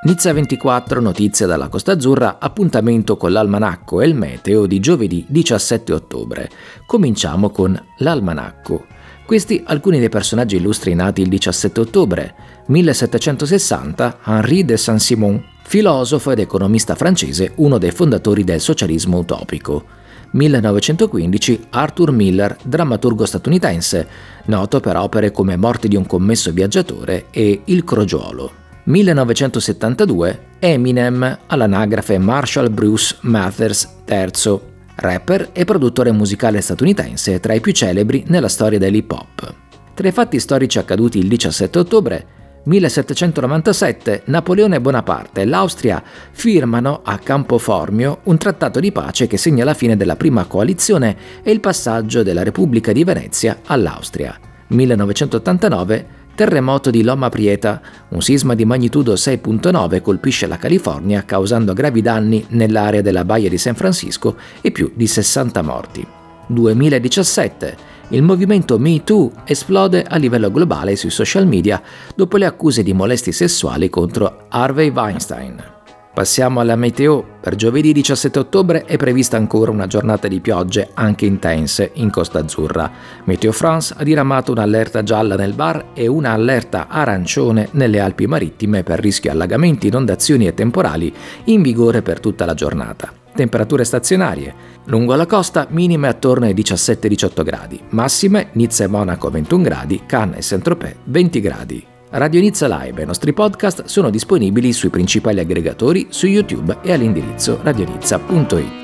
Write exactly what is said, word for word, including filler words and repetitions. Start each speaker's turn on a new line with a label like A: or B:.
A: Nizza ventiquattro, notizie dalla Costa Azzurra, appuntamento con l'almanacco e il meteo di giovedì diciassette ottobre. Cominciamo con l'almanacco. Questi alcuni dei personaggi illustri nati il diciassette ottobre. millesettecentosessanta, Henri de Saint-Simon, filosofo ed economista francese, uno dei fondatori del socialismo utopico. millenovecentoquindici, Arthur Miller, drammaturgo statunitense, noto per opere come Morte di un commesso viaggiatore e Il crogiuolo. millenovecentosettantadue, Eminem, all'anagrafe Marshall Bruce Mathers terzo, rapper e produttore musicale statunitense tra i più celebri nella storia dell'hip hop. Tra i fatti storici accaduti il diciassette ottobre, millesettecentonovantasette, Napoleone Bonaparte e l'Austria firmano a Campo Formio un trattato di pace che segna la fine della prima coalizione e il passaggio della Repubblica di Venezia all'Austria. millenovecentottantanove, terremoto di Loma Prieta, un sisma di magnitudo sei virgola nove colpisce la California causando gravi danni nell'area della Baia di San Francisco e più di sessanta morti. duemiladiciassette, il movimento Me Too esplode a livello globale sui social media dopo le accuse di molestie sessuali contro Harvey Weinstein. Passiamo alla meteo. Per giovedì diciassette ottobre è prevista ancora una giornata di piogge anche intense in Costa Azzurra. Meteo France ha diramato un'allerta gialla nel Var e una allerta arancione nelle Alpi Marittime per rischio allagamenti, inondazioni e temporali in vigore per tutta la giornata. Temperature stazionarie. Lungo la costa minime attorno ai diciassette diciotto gradi, massime Nizza e Monaco ventuno gradi, Cannes e Saint-Tropez venti gradi. Radio Nizza Live e i nostri podcast sono disponibili sui principali aggregatori, su YouTube e all'indirizzo radionizza punto it.